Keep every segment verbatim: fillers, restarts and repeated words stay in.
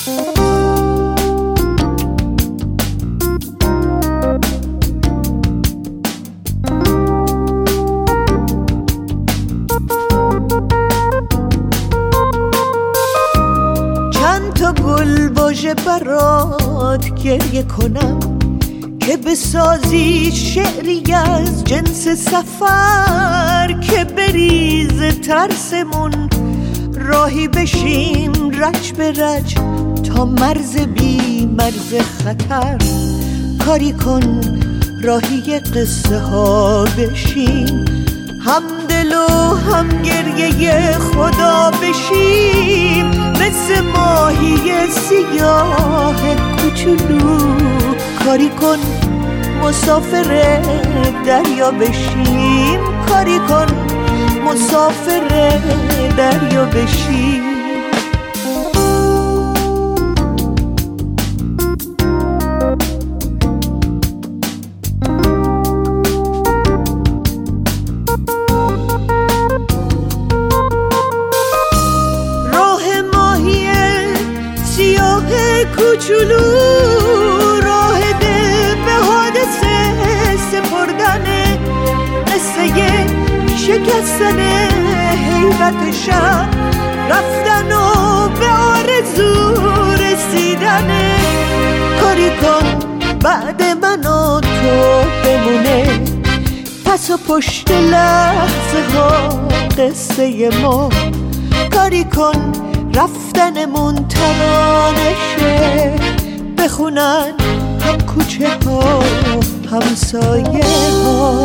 گل باشه برات گریه کنم که بسازی شعری از جنس سفر، که بریز ترسمون راهی بشیم رج به رج تا مرز بی مرز خطر. کاری کن راهی قصه ها بشیم، هم دل و هم گریه خدا بشیم، مثل ماهی سیاه کوچولو. کاری کن مسافر دریا بشیم، کاری کن مسافر دریا بشیم. کوچولو راه دل به حادثه سپردنه، قصه شکستن حیرت شب، رفتن و به آرزو رسیدنه. کاری کن بعد من و تو بمونه پس و پشت لحظه ها قصه ما. کاری کن رفتنمون ترانه شه، بخونن هم کوچه ها هم سایه ها.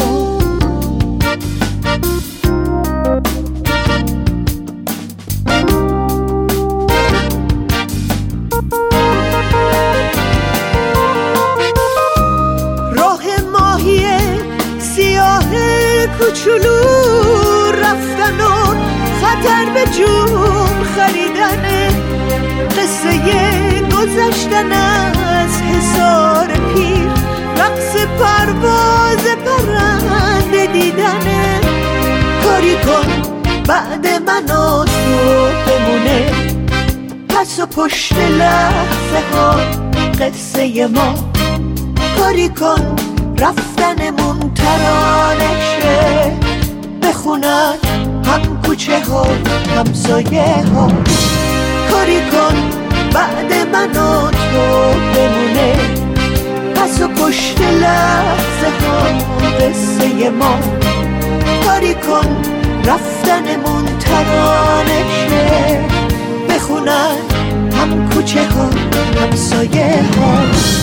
راه ماهی سیاه کوچولو رفتن و خطر به جون خریدنه، قصه گذشتن از حصار پیر، رقص پرواز پرنده دیدنه. کاری کن بعد من و تو بمونه پس و پشت لحظه ها قصه ما. کاری کن رفتنمون ترانه شه، بخونن هم کوچه ها هم سایه ها. کاری کن بعد من و تو بمونه پس و پشت لحظه ها قصه ما. کاری کن رفتنمون ترانه شه، بخونن هم کوچه ها هم سایه ها.